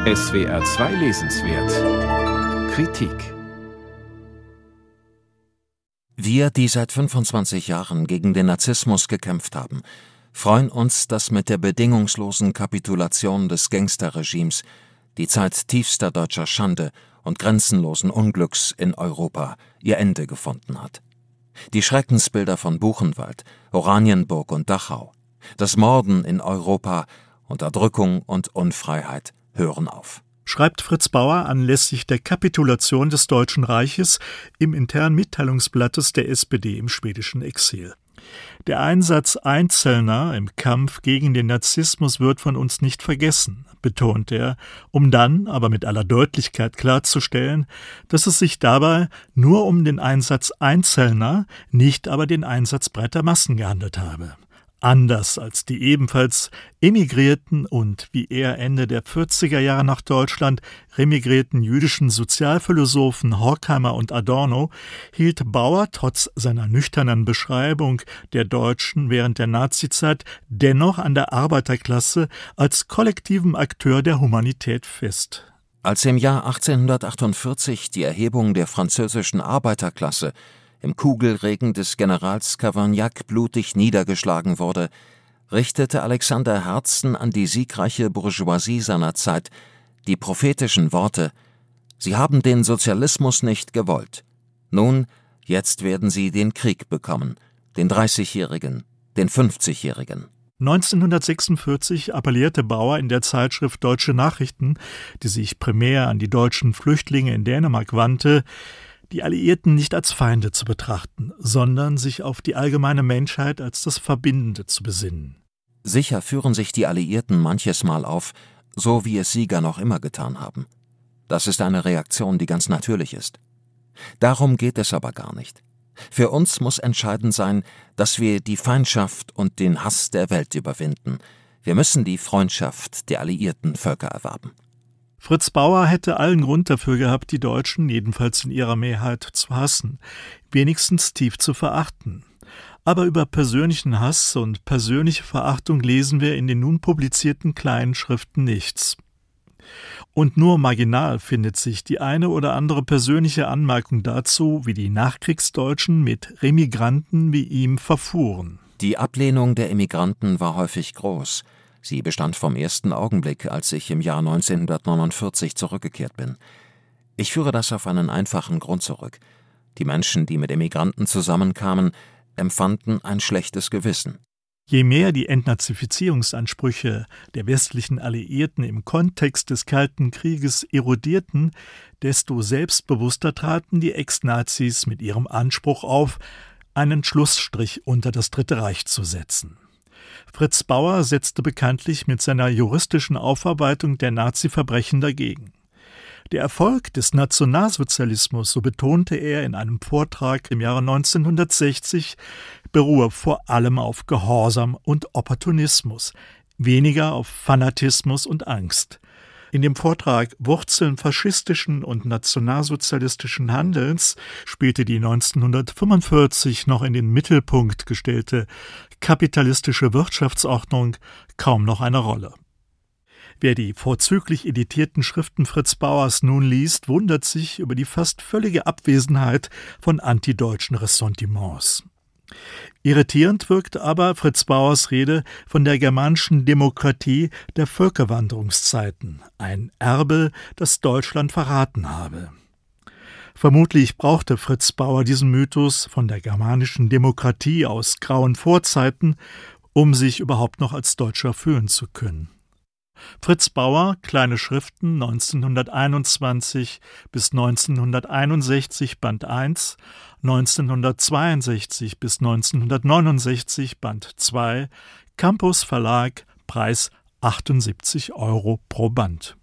SWR 2 lesenswert Kritik. Wir, die seit 25 Jahren gegen den Nazismus gekämpft haben, freuen uns, dass mit der bedingungslosen Kapitulation des Gangsterregimes die Zeit tiefster deutscher Schande und grenzenlosen Unglücks in Europa ihr Ende gefunden hat. Die Schreckensbilder von Buchenwald, Oranienburg und Dachau, das Morden in Europa, Unterdrückung und Unfreiheit hören auf. Schreibt Fritz Bauer anlässlich der Kapitulation des Deutschen Reiches im internen Mitteilungsblattes der SPD im schwedischen Exil. Der Einsatz Einzelner im Kampf gegen den Narzissmus wird von uns nicht vergessen, betont er, um dann aber mit aller Deutlichkeit klarzustellen, dass es sich dabei nur um den Einsatz Einzelner, nicht aber den Einsatz breiter Massen gehandelt habe. Anders als die ebenfalls emigrierten und, wie er Ende der 40er Jahre nach Deutschland remigrierten jüdischen Sozialphilosophen Horkheimer und Adorno, hielt Bauer trotz seiner nüchternen Beschreibung der Deutschen während der Nazizeit dennoch an der Arbeiterklasse als kollektivem Akteur der Humanität fest. Als im Jahr 1848 die Erhebung der französischen Arbeiterklasse im Kugelregen des Generals Cavaignac blutig niedergeschlagen wurde, richtete Alexander Herzen an die siegreiche Bourgeoisie seiner Zeit die prophetischen Worte: Sie haben den Sozialismus nicht gewollt. Nun, jetzt werden sie den Krieg bekommen, den 30-Jährigen, den 50-Jährigen. 1946 appellierte Bauer in der Zeitschrift Deutsche Nachrichten, die sich primär an die deutschen Flüchtlinge in Dänemark wandte, die Alliierten nicht als Feinde zu betrachten, sondern sich auf die allgemeine Menschheit als das Verbindende zu besinnen. Sicher führen sich die Alliierten manches Mal auf, so wie es Sieger noch immer getan haben. Das ist eine Reaktion, die ganz natürlich ist. Darum geht es aber gar nicht. Für uns muss entscheidend sein, dass wir die Feindschaft und den Hass der Welt überwinden. Wir müssen die Freundschaft der alliierten Völker erwerben. Fritz Bauer hätte allen Grund dafür gehabt, die Deutschen, jedenfalls in ihrer Mehrheit, zu hassen, wenigstens tief zu verachten. Aber über persönlichen Hass und persönliche Verachtung lesen wir in den nun publizierten kleinen Schriften nichts. Und nur marginal findet sich die eine oder andere persönliche Anmerkung dazu, wie die Nachkriegsdeutschen mit Remigranten wie ihm verfuhren. Die Ablehnung der Emigranten war häufig groß. Sie bestand vom ersten Augenblick, als ich im Jahr 1949 zurückgekehrt bin. Ich führe das auf einen einfachen Grund zurück. Die Menschen, die mit Emigranten zusammenkamen, empfanden ein schlechtes Gewissen. Je mehr die Entnazifizierungsansprüche der westlichen Alliierten im Kontext des Kalten Krieges erodierten, desto selbstbewusster traten die Ex-Nazis mit ihrem Anspruch auf, einen Schlussstrich unter das Dritte Reich zu setzen. Fritz Bauer setzte bekanntlich mit seiner juristischen Aufarbeitung der Nazi-Verbrechen dagegen. Der Erfolg des Nationalsozialismus, so betonte er in einem Vortrag im Jahre 1960, beruhe vor allem auf Gehorsam und Opportunismus, weniger auf Fanatismus und Angst. In dem Vortrag Wurzeln faschistischen und nationalsozialistischen Handelns spielte die 1945 noch in den Mittelpunkt gestellte kapitalistische Wirtschaftsordnung kaum noch eine Rolle. Wer die vorzüglich editierten Schriften Fritz Bauers nun liest, wundert sich über die fast völlige Abwesenheit von antideutschen Ressentiments. Irritierend wirkt aber Fritz Bauers Rede von der germanischen Demokratie der Völkerwanderungszeiten, ein Erbe, das Deutschland verraten habe. Vermutlich brauchte Fritz Bauer diesen Mythos von der germanischen Demokratie aus grauen Vorzeiten, um sich überhaupt noch als Deutscher fühlen zu können. Fritz Bauer, Kleine Schriften, 1921 bis 1961, Band 1, 1962 bis 1969, Band 2, Campus Verlag, Preis 78 € pro Band.